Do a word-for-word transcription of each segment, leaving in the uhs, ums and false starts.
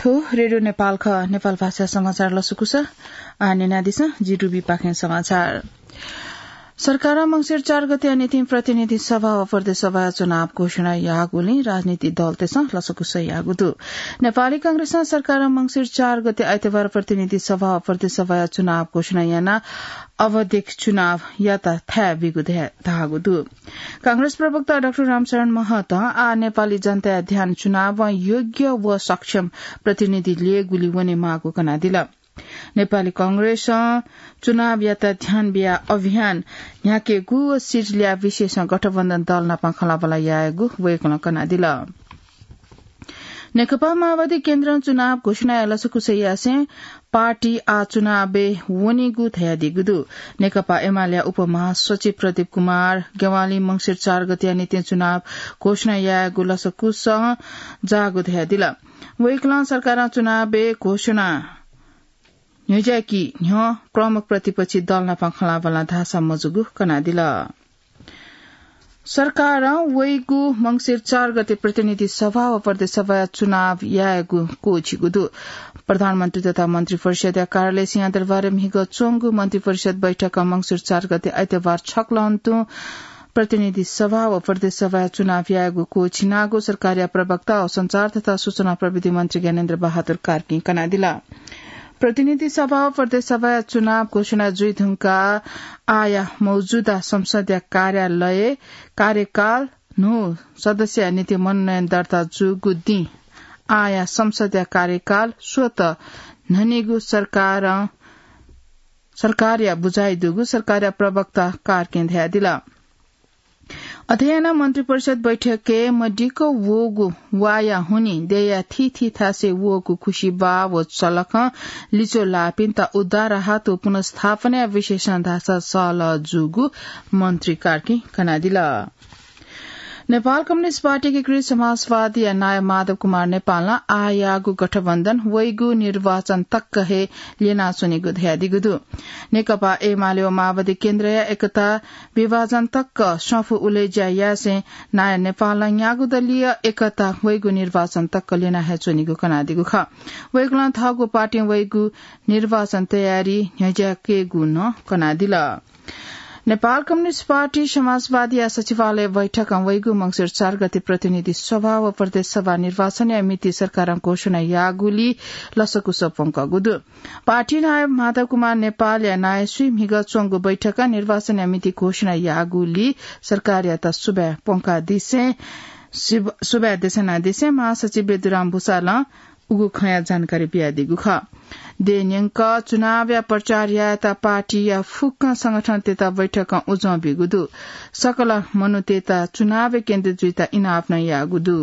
थो रेडियो नेपालका नेपाल भाषा समाचार लसुकुस आनेनादिस जिडुबी पाखे समाचार सरकार मंगिर चार गते अनितिम प्रतिनिधि सभा व प्रदेश सभा चुनाव घोषणा यागुली राजनीतिक दल तेस लसकुस यागुदु नेपाली कांग्रेस सरकार मंगिर चार गते आइतबार प्रतिनिधि सभा व प्रदेश सभा चुनाव घोषणा याना अवधिक चुनाव याता था बिगुदे धागुदु कांग्रेस प्रवक्ता डाक्टर रामचरण महत आ नेपाली जनता ध्यान चुनाव योग्य व सक्षम प्रतिनिधि लिए गुली वने मागु कना दिला नेपाली कांग्रेस चुनाव याता ध्यान बिया अभियान यहाँ के गु सीट लिया विशेष गठबन्धन दल नापा खलाबला यागु वेकन कना दिला नेकपा माओवादी केन्द्र चुनाव घोषणा लसकुसैया से पार्टी आ चुनावे वनिगु थयादिगुदु नेकपा एमाले उपमहासचिव प्रदीप कुमार गेवाली मंगिर चार गते नीति चुनाव घोषणा यागु लसकुस जागु थयादिला वेकला सरकार चुनावे घोषणा न्युजाकी न्य प्रमुख प्रतिपक्षी दल नापा खलाबला धासा मजुगु कना दिला सरकार वैगु मंगिर चार गते प्रतिनिधि सभा व प्रदेश सभा चुनाव यागु कोचिगुदु प्रधानमन्त्री तथा मन्त्री परिषद कार्यालय सिंहदरबार मिग चोंगु मन्त्री परिषद बैठक मंगिर चार गते आइतबार छक्लन्तु प्रतिनिधि सभा व प्रदेश सभा चुनाव यागु कोचिनागु सरकारिया प्रवक्ता और संचार तथा सूचना प्रविधि मन्त्री ज्ञानेन्द्र बहादुर कार्की कना दिला प्रतिनिधि सभा व प्रदेश सभा चुनाव घोषणा जुई धुंका आया मौजूदा संसदीय कार्यालय कार्यकाल नो सदस्य नीति मनोनयन दर्ता जुगु दी आया संसदीय कार्यकाल स्वत ननेगु सरकार सरकारिया बुझाइदुगु सरकारिया प्रवक्ता कार्केन्द्र दिला अध्ययन मन्त्री परिषद बैठक के मडिको वोगु वाया हुनी देया थी थी थासे वोगु खुशी बा वो चलख लिचो लापिन्ता उद्धार हातो पुनस्थापना विशेषण धासा सल जुगु मन्त्री कार्की कनादिला नेपाल कम्युनिष्ट पार्टी के गृह समाजवादी नायक माधव कुमार नेपाल आयागु गठबन्धन वैगु निर्वाचन तक कहे लेना सुनेगु ध्यादिगुदु नेकपा एमाले माओवादी केन्द्र एकता विभाजन तक सफु उलेजा यासे नाय नेपाल यागु दलीय एकता वैगु निर्वाचन तक लेना है सुनेगु कनादिगु ख वैगुला थगु पार्टी वैगु निर्वाचन तयारी न्याजकेगु न कनादिला नेपाल कम्युनिष्ट पार्टी समाजवादी सचिवालय बैठक वैगु मंगिर चार गते प्रतिनिधि सभा व प्रदेश सभा निर्वाचन मिति सरकार घोषणा यागुली लसकु सपंक गुदु पार्टी नायक माधव कुमार नेपाल या नाय श्री मिग चोंगु बैठक निर्वाचन मिति घोषणा यागुली सरकार याता सुबह पंका दिसे सुबह देशना दिसे महासचिव बेदुराम भूषाल उगु खया जानकारी बियादिगु ख देन्यंक चुनाव या प्रचार याता पार्टी या फुक संगठन तेता बैठक उजौ बिगुदु सकल मनु तेता चुनाव केन्द्र जुइता इनाप न यागुदु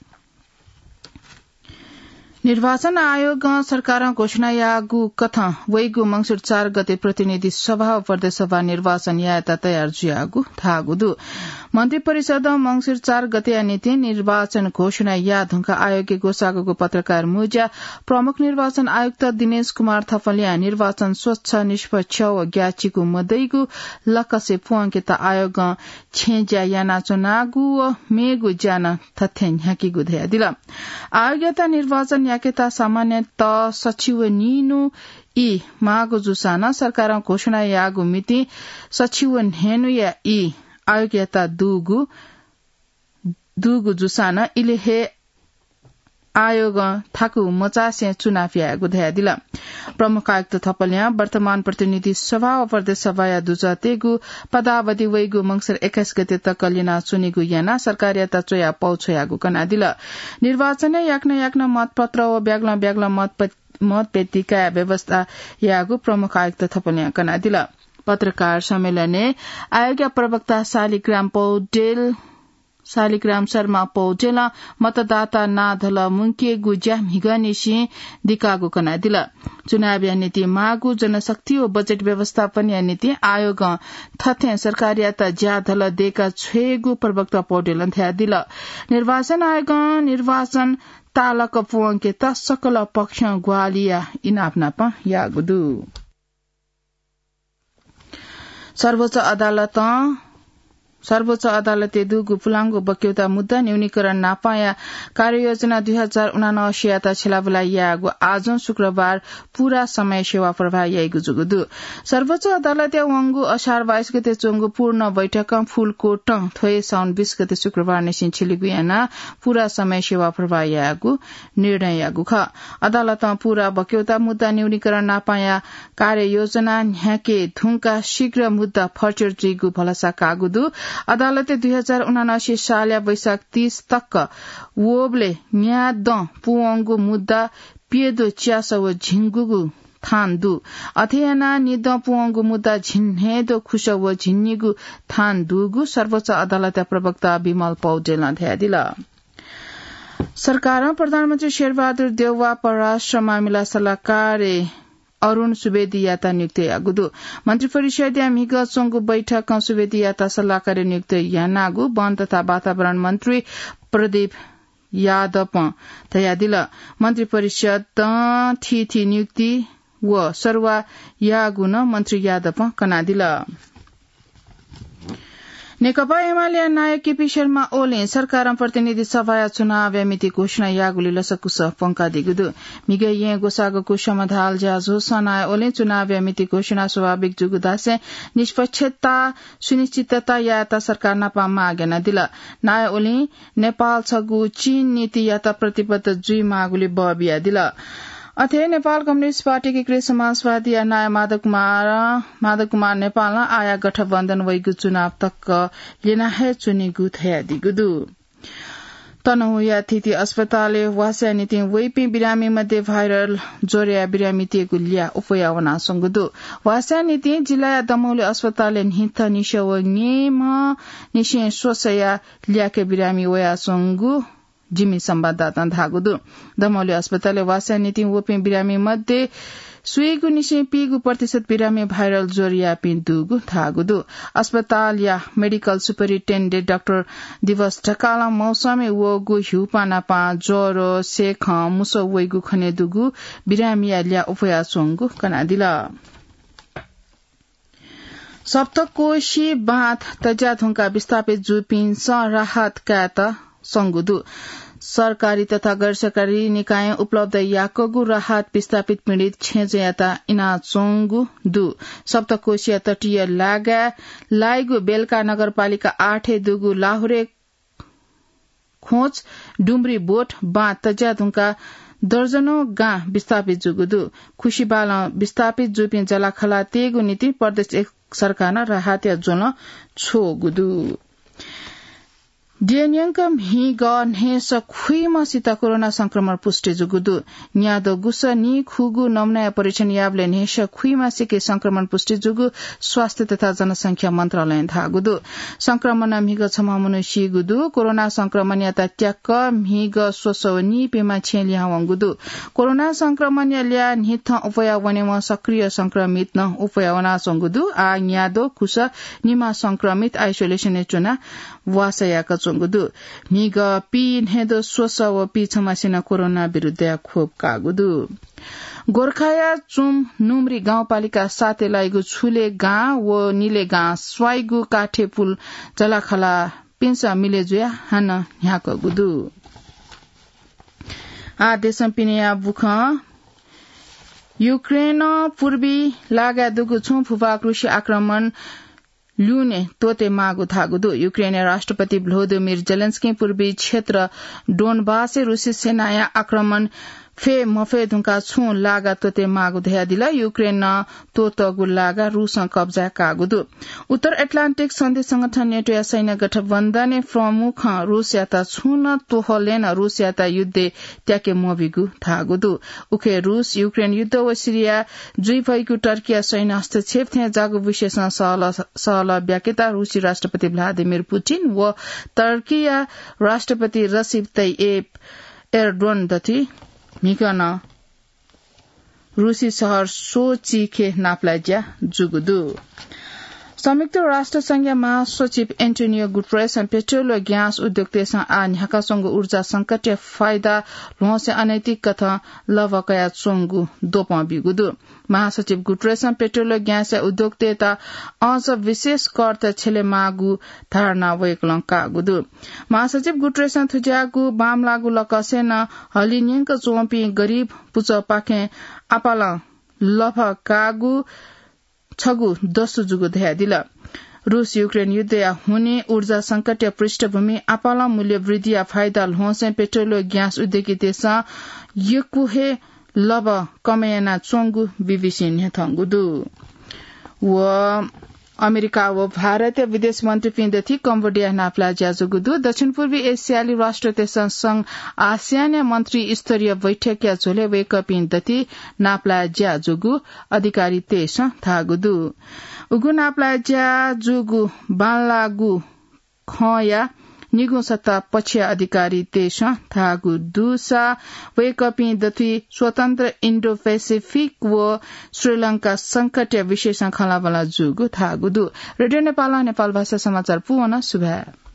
निर्वाचन आयोग सरकार घोषणा यागु कथा वैगु मंगिर चार गते प्रतिनिधि सभा व प्रदेश सभा निर्वाचन याता तयार जुयागु थागुदु मन्त्री परिषद मंगिर चार गते नीति निर्वाचन घोषणा या धुंका आयोग गोसागको पत्रकार मुजा प्रमुख निर्वाचन आयुक्त दिनेश कुमार थपलिया निर्वाचन स्वच्छ निष्पक्ष व ग्याचीको मदैगु लकसे पुअंकेता आयोग छेज्या याना चुनागु व मेगु ज्यान थथेन ह्याकीगु धया दिला आयोगता निर्वाचन याकेता सामान्य त सचिव नीनु ई मागु जुसाना सरकार घोषणा यागु मिति सचिव नेनु या ई आयोग यता दुगु दुगु जुसाना इले हे आयोग थाकु मचासे चुनाव यागु धया दिला प्रमुख आयुक्त थपलिया वर्तमान प्रतिनिधि सभा व प्रदेश सभा या दुजतेगु पदावधि वैगु मंगिर एक्काइस गते तक लिना चुनेगु याना सरकार यता चोया पौछयागु कना दिला निर्वाचन याक्न याक्न मतपत्र व ब्याग्ला ब्याग्ला मत मत पेटिका व्यवस्था यागु प्रमुख आयुक्त थपलिया कना दिला पत्रकार सम्मेलने आयोग प्रवक्ता शालिग्राम पौडेल शालिग्राम शर्मा पौडेल मतदाता नाधल मुंके गुज्या मिगनिशी दिकागु कना दिला चुनाव नीति मागु जनशक्ति व बजेट व्यवस्थापन या नीति आयोग थथे सरकारियाता ज्याधल देका छेगु प्रवक्ता पौडेल थ्या दिला निर्वाचन आयोग निर्वाचन तालक पुअंके त सकल पक्ष ग्वालिया इनापनाप यागुदु सर्वोच्च अदालत सर्वोच्च अदालतले दुगु पुलाङ्गो बक्यौता मुद्दा न्यूनीकरण नापाया कार्ययोजना दुई हजार उनासी याता छेलाबला यागु आजौ शुक्रबार पूरा समय सेवा प्रवाह याइगु जुगुदु सर्वोच्च अदालतले वंगु असार बाइस गते चोंगु पूर्ण बैठक फुलकोट थोए साउन बीस गते शुक्रबार निसिन छिलिगु याना पूरा समय सेवा प्रवाह यागु निर्णय यागु ख अदालत पूरा बक्यौता मुद्दा न्यूनीकरण नापाया कार्ययोजना न्याके धुंका शीघ्र मुद्दा फर्चर जिगु भलसा कागुदु अदालतले दुई हजार उनासी साल वैशाख तीस तक वोबले न्या द पुवंगु मुद्दा पिएदो च्यास व झिंगुगु थान दु अथेना निद पुवंगु मुद्दा झिन्हेदो खुश व झिन्निगु थान दुगु सर्वोच्च अदालत प्रवक्ता विमल पौडेल ध्यादिल सरकार प्रधानमन्त्री शेरबहादुर देउवा परराष्ट्र मामिला सल्लाहकार अरूण सुवेदी याता नियुक्त यागुदु मन्त्री परिषद मिग चोंगु बैठक सुवेदी याता सल्लाहकार नियुक्त यानागु वन तथा वातावरण मन्त्री प्रदीप यादव तयादिल मन्त्री परिषद थी थी नियुक्ति व सर्वा यागुन मन्त्री यादव कनादिल नेकपा एमाले नायक केपी शर्मा ओली सरकार प्रतिनिधि सभा चुनाव मिति घोषणा यागुली लसकुस पंका दिगुदु मिगे ये गोसागको समाधाल जाजो सनाय ओली चुनाव मिति घोषणा स्वाभाविक जुगुदासे निष्पक्षता सुनिश्चितता याता सरकार नापामा आगेना दिल नाय ओली नेपाल छगु चीन नीति याता प्रतिबद्ध जुई मागुली बबिया दिल अथे नेपाल कम्युनिस्ट पार्टी के कृषि समाजवादी नाय माधव कुमार माधव कुमार नेपाल आया गठबन्धन वैगु चुनाव तक लेना है चुनिगु थया दिगुदु तनहुया थिति अस्पताल वास्या नीति वैपी बिरामी मध्ये भाइरल जोरिया बिरामी तिगु लिया उपयावना संगुदु वास्या नीति जिल्ला दमौली अस्पताल निहित निशव नेम निशे सोसया लियाके बिरामी वया संगु जिमी संवाददाता धागुदु दमौली अस्पताल वास्या नीति वपी बिरामी मध्ये सुईगु निशे पीगु प्रतिशत बिरामी भाइरल जोरिया पिन्दुगु धागुदु अस्पताल या मेडिकल सुपरिन्टेन्डेन्ट डाक्टर दिवस ढकाला मौसमे वगु हिउपाना पा ज्वरो सेख मुसो वैगु खनेदुगु बिरामी लिया उपया सोंगु कनादिला सप्तकोशी बाथ तजाधुंका विस्थापित जुपिन स राहत कात संगुदु सरकारी तथा गैर सरकारी निकाय उपलब्ध याकगु राहत विस्थापित पीड़ित छेजयाता इना चोंगु दु सप्तकोशीय तटीय लागा लाइगु बेलका नगरपालिका आठे दुगु लाहुरे खोज डुम्री बोट बा तजाधुंका दर्जनौ गा विस्थापित जुगुदु खुशीबाल विस्थापित जुपिन जलाखला तेगु नीति प्रदेश एक सरकार राहत या जोन छोगुदु डिएनयंकम ही गने सखुइम सीता कोरोना संक्रमण पुष्टि जुगुदु न्यादो गुस नि खुगु नमूना परीक्षण याबले नेश खुइमा सिके संक्रमण पुष्टि जुगु स्वास्थ्य तथा जनसंख्या मन्त्रालय धागुदु संक्रमण मिग छमा मनुष्य गुदु कोरोना संक्रमण याता ट्याक्क मिग सोसवनी पेमा छेलिया वंगुदु कोरोना संक्रमण याल्या निथ उपया वनेम सक्रिय संक्रमित न उपयावना संगुदु आ न्यादो खुस निमा संक्रमित आइसोलेसन चुना वासयाका चोंगुदु मिग पिन हेदो सोस व पिछमासिना कोरोना विरुद्ध खोप कागुदु गोर्खाया चुम नुम्री गाउँपालिका साते लाइगु छुले गाँ व निले गाँ स्वाइगु काठे पुल जलाखला पिन्सा मिलेजुया हान ह्याक गुदु आ देशम पिनिया बुख युक्रेन पूर्वी लागा दुगु छु फुफा कृषि आक्रमण ल्युने तोते मागु थागुदु युक्रेनी राष्ट्रपति भ्लोदिमिर जेलेन्स्की पूर्वी क्षेत्र डोनबासे रूसी सेनाया आक्रमण फे मफे धुंका छु लागा तोते मागु धेया दिला युक्रेन तोतगु लागा रूस कब्जा कागुदु उत्तर एटलान्टिक सन्धि संगठन नेटो या सैन्य गठबन्धन प्रमुख रूसिया त छुन तोहलेन रूसिया त युद्ध त्याके मोबिगु थागुदु उखे रूस युक्रेन युद्ध व सिरिया जुइ भइगु टर्किया सैन्य हस्तक्षेप थे जागु विशेषण सहल सहल व्याख्याता रूसी राष्ट्रपति भ्लादिमिर पुटिन व टर्किया राष्ट्रपति रसिब तय्यिप एर्डोगन दथि मिकन रूसी शहर सोची खे नाप्लाज्या जुगुदु संयुक्त राष्ट्र संघ महासचिव एन्टोनियो गुटेरेस पेट्रोल ग्यास उद्योग देश आ न्याकासंग ऊर्जा संकट फायदा लोसे अनैतिक कथा लवकया चोंगु दोपा बिगुदु महासचिव गुटेरेस पेट्रोल ग्यास उद्योग देता अझ विशेष कर्त छेले मागु धारणा वेकलंका गुदु महासचिव गुटेरेस थुजागु बाम लागु लकसेन हलिनियंक चोंपी गरीब पुच पाखे आपाला लफ कागु छगु दसो जुगु ध्या दिल रूस यूक्रेन युद्ध हुने ऊर्जा संकट पृष्ठभूमि आपाला मूल्य वृद्धि फाइदा होसे पेट्रोल ग्यास उद्योगी देश यकुहे लब कमेना चोंगु बीबीसी नेथंगुदु व अमेरिका व भारतीय विदेश मन्त्री पिन्दथि कम्बोडिया नाप्ला ज्याजुगुदु दक्षिण पूर्वी एसियाली राष्ट्र देश संघ आसियान मन्त्री स्तरीय बैठक या झोले वेक पिन्दथि नाप्ला ज्याजुगु अधिकारी तेस थागुदु उगु नाप्ला ज्याजुगु बालागु खया निगु सत्ता पक्ष अधिकारी देश थागु दुसा वेकपी दथि स्वतन्त्र इन्डो पेसिफिक व श्रीलंका संकट विशेष खलाबला जुगु थागु दु रेडियो नेपाल नेपाल भाषा समाचार पुवना सुभा